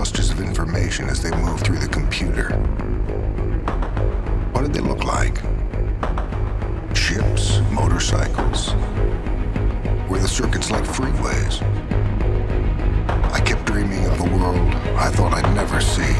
clusters of information as they move through the computer. What did they look like? Ships, motorcycles? Were the circuits like freeways? I kept dreaming of a world I thought I'd never see.